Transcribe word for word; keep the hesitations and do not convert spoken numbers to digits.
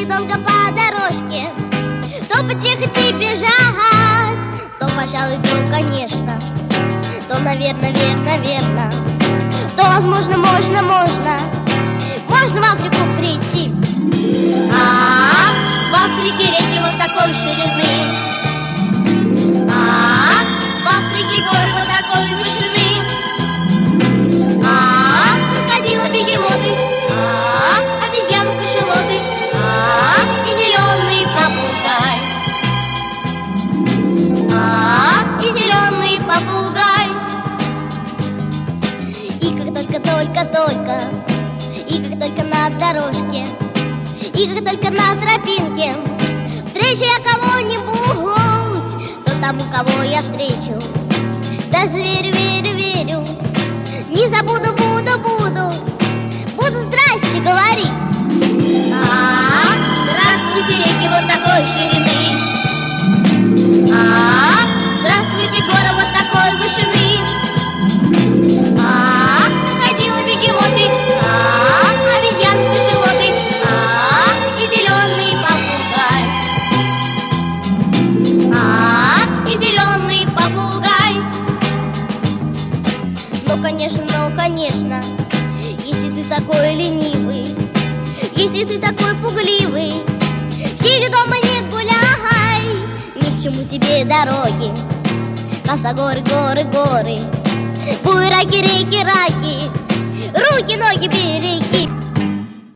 идти долго по дорожке, то потихать и бежать, то, пожалуй, то, конечно, то, наверное, верно, верно, то, возможно, можно, можно, можно в Африку прийти. А, в Африке реки вот такой ширины, а, в Африке горы вот такой вышины, а, крокодилы, бегемоты, а, обезьяны, кашалоты, а, и зеленый попугай, а, и зеленый попугай. И как только, только, только, и как только на дорожке, и как только на тропинке встречу я кого-нибудь, то тому, кого я встречу, даже верю, верю, верю, не забуду, буду, буду, буду здрасте говорить. А, здравствуйте, реки вот такой ширины, а, здравствуйте, горы вот такой вышины, а, крокодилы, бегемоты, а, обезьяны, кашалоты, а, и зеленый попугай, а, и зеленый попугай. Ну, конечно, ну, конечно, если ты такой ленивый, если ты такой пугливый, сиди дома, не гуляй, ни к чему тебе дороги, косогоры, горы, горы, буераки, реки, раки, руки, ноги береги.